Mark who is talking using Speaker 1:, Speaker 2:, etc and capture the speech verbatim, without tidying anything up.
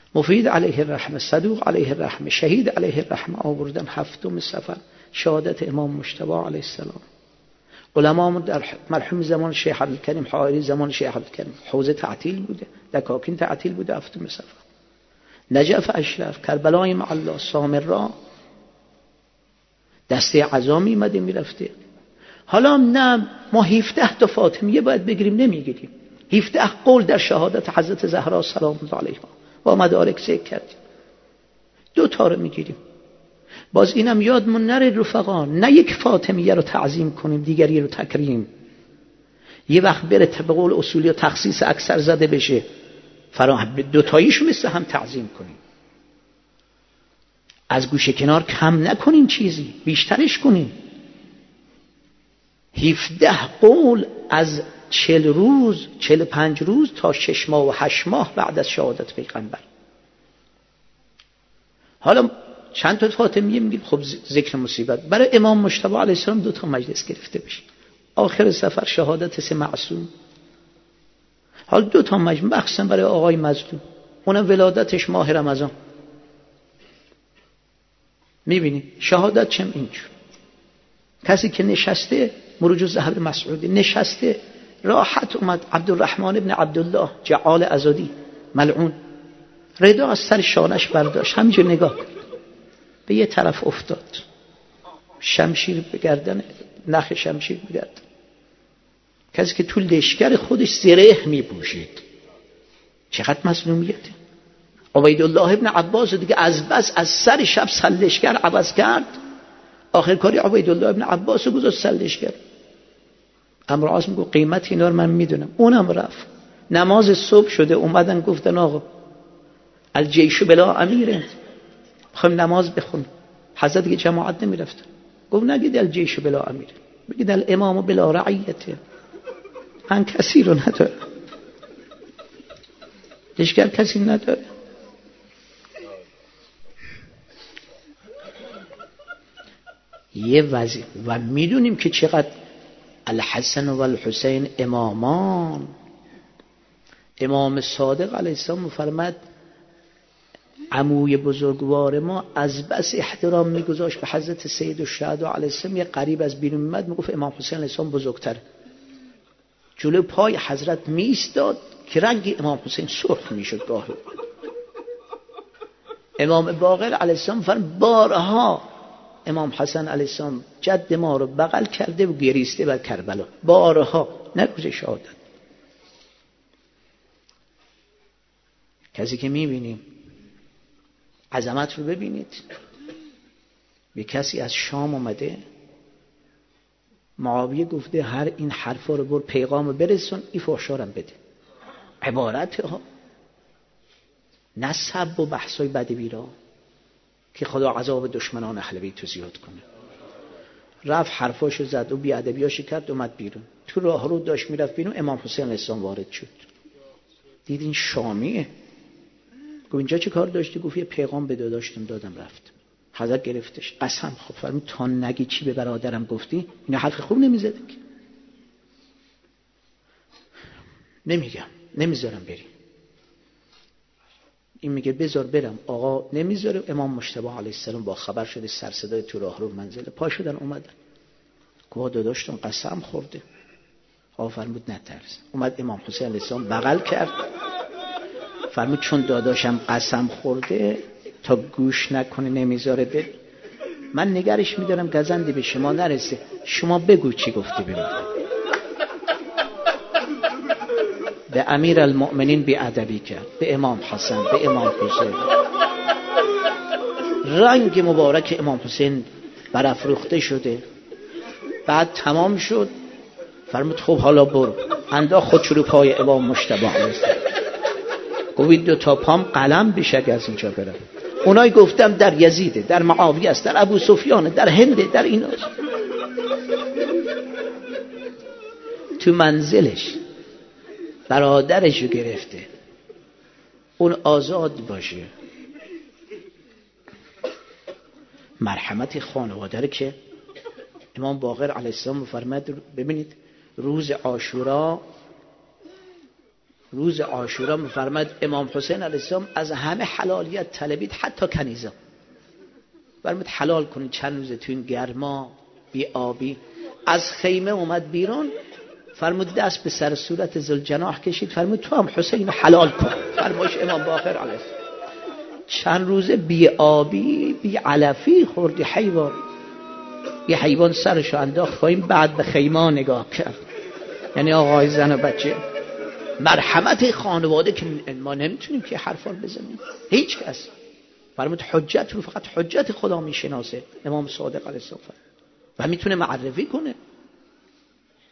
Speaker 1: مفید علیه الرحمه، صدوق علیه الرحمه، شهید علیه الرحمه آوردن هفتم صفر شهادت امام مجتبی علیه السلام. علما در مرحوم زمان شیخ عبدالکریم حائری، زمان شیخ عبدالکریم حوزه تعطیل بوده، دکاکین تعطیل بوده، هفتم صفر. نجف اشرف، کربلای معلا، سامرا، دسته عزا میمده میرفته. حالا نه ما هفده تا فاطمیه باید بگیریم، نمیگیریم. هفده قول در شهادت حضرت زهرا سلام الله علیها با مدارک ذکر کردیم، دو تا رو میگیریم. باز اینم یادمون نره رفقا، نه یک فاطمیه رو تعظیم کنیم دیگری رو تکریم. یه وقت بره به قول اصولی و تخصیص اکثر زده بشه، فرا دو تاییشو مثل هم تعظیم کنیم. از گوشه کنار کم نکنیم، چیزی بیشترش کنیم. هفده قول از چل روز چل پنج روز تا شش ماه و هشت ماه بعد از شهادت پیغمبر. حالا چند تا فاطمیه میگیم، خب ذکر مصیبت برای امام مجتبی علیه السلام دو تا مجلس گرفته بشه. آخر سفر شهادت سه معصوم. حالا دو تا مجلس مخصوصا برای آقای مظلوم، اونم ولادتش ماه رمضان. میبینی شهادت چم اینجور. کسی که نشسته مروج الذهب مسعودی نشسته راحت اومد، عبدالرحمن ابن عبدالله جعال ازادی ملعون ردا از سر شانش برداشت، همینجور نگاه به یه طرف افتاد، شمشیر به گردن، نخ شمشیر به گردن. کسی که تو لشکر خودش زره میپوشید، چقدر مظلومیته. عبیدالله ابن عباس دیگه از بس از سر شب سلشگر عوض کرد، آخر کاری عبیدالله ابن عباس گذاشت سلشگر. امر عاصم گفت قیمت اینا رو من میدونم. اونم رفت. نماز صبح شده اومدن گفتن آقا الجیش بلا امیره، میخوایم نماز بخون. حضرت دیگه جماعت نمیرفت. گفت نگید الجیش بلا امیره، بگید الامام بلا رعیته، من کسی رو نداره، لشکر کسی نداره. یه وظیفه. و میدونیم که چقدر الحسن و الحسین امامان. امام صادق علیه السلام میفرماد عموی بزرگوار ما از بس احترام میگذاشت به حضرت سید الشهدا علیه السلام، یه قریب از بیرون میاد میگفت امام حسین علیه السلام بزرگتره، جلو پای حضرت میایستاد که رنگ امام حسین سرخ میشد گاهی. امام باقر علیه السلام فرمود بارها امام حسن علیه السلام جد ما رو بغل کرده و گریسته بر کربلا، بارها، نه روز شهادت. کسی که میبینیم عظمت رو ببینید. به کسی از شام اومده، معاویه گفته هر این حرفا رو بر پیغام رو برسون، این فحشارم بده. عبارت ها نه سب و بحثای بد بیرا که خدا عذاب دشمنان اهل بیت رو زیاد کنه. رفت حرفاشو زد و بیادبیاشو کرد، اومد بیرون. تو راه رو داشت میرفت بیرون، امام حسین علیه السلام وارد شد. دید این شامیه. گفت اینجا چه کار داشتی؟ گفت یه پیغام به داداشتم دادم رفت. حضرت گرفتش، قسم خب فرمود تا نگی چی به برادرم گفتی. اینا حرف خوب نمیزده که. نمیگم، نمیذارم بری. این میگه بذار برم. آقا نمیذاره. امام مجتبی علیه السلام با خبر شده، سر صدای تو راه رو منزل پا شدن اومدن. گفت داداشتون قسم خورده. آقا فرمود نترس. اومد امام حسین علیه السلام بغل کرد، فرمود چون داداشم قسم خورده تا گوش نکنه نمیذاره بر، من نگرش میدارم گزندی به شما نرسه، شما بگو چی گفتی ببینم. به امیر المؤمنین بی ادبی کرد، به امام حسن، به امام حسین. رنگ مبارک امام حسین برافروخته شده. بعد تمام شد، فرمود خب حالا برو. انداخت خودش رو پای امام مجتبی علیه السلام. گوید دو تا پام قلم بشه از اینجا برم. اونایی گفتم در یزیده، در معاویه است، در ابو سفیان، در هنده، در ایناست. تو منزلش برادرش رو گرفته، اون آزاد باشه. مرحمت خانواده رو که امام باقر علیه السلام فرمود. ببینید روز عاشورا، روز عاشورا میفرماد امام حسین علیه السلام از همه حلالیت طلبید، حتی کنیزا. فرمود حلال کنید چند روز تو این گرما بی آبی. از خیمه اومد بیرون، فرمود دست به سر صورت ذوالجناح کشید، فرمود تو هم حسین حلال کن. فرمایش امام باقر علیه السلام. چند روز بی آبی بی علفی خوردی حیوان. یه حیوان سرشو انداخت پایین، بعد به خیمه نگاه کرد. یعنی آقای زن و بچه مرحمت خانواده که ما نمیتونیم که حرفا بزنیم، هیچ کس. فرمود حجت رو فقط حجت خدا میشناسه، امام صادق علیه السلام، و میتونه معرفی کنه.